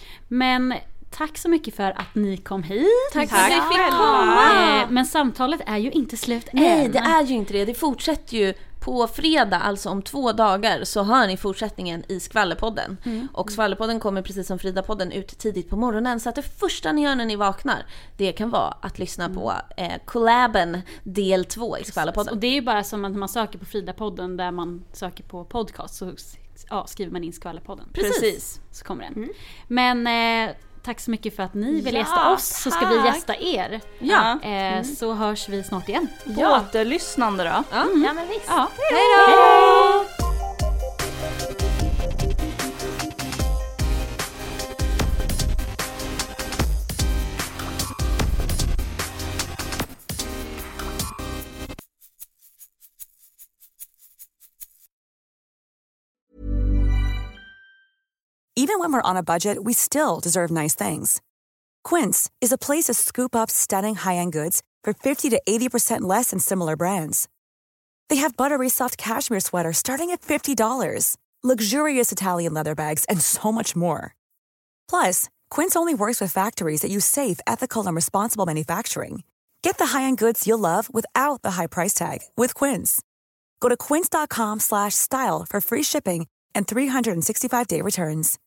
Men tack så mycket för att ni kom hit. Tack för att vi fick komma. Men samtalet är ju inte slut än. Nej, det är ju inte det. Det fortsätter ju på fredag, alltså om 2 dagar, så hör ni fortsättningen i Skvallerpodden. Och Skvallerpodden kommer precis som Frida-podden ut tidigt på morgonen. Så att det första ni gör när ni vaknar, det kan vara att lyssna på collaben del 2 i Skvallerpodden. Och det är ju bara som att när man söker på Frida-podden, där man söker på podcast, så skriver man in Skvallerpodden. Precis. Så kommer den. Men... tack så mycket för att ni vill gästa oss, så ska vi gästa er. Ja. Så hörs vi snart igen. Återlyssnande då. Ja, men visst. Ja. Hej då! Even when we're on a budget, we still deserve nice things. Quince is a place to scoop up stunning high-end goods for 50 to 80% less than similar brands. They have buttery soft cashmere sweaters starting at $50, luxurious Italian leather bags, and so much more. Plus, Quince only works with factories that use safe, ethical, and responsible manufacturing. Get the high-end goods you'll love without the high price tag with Quince. Go to quince.com/style for free shipping and 365-day returns.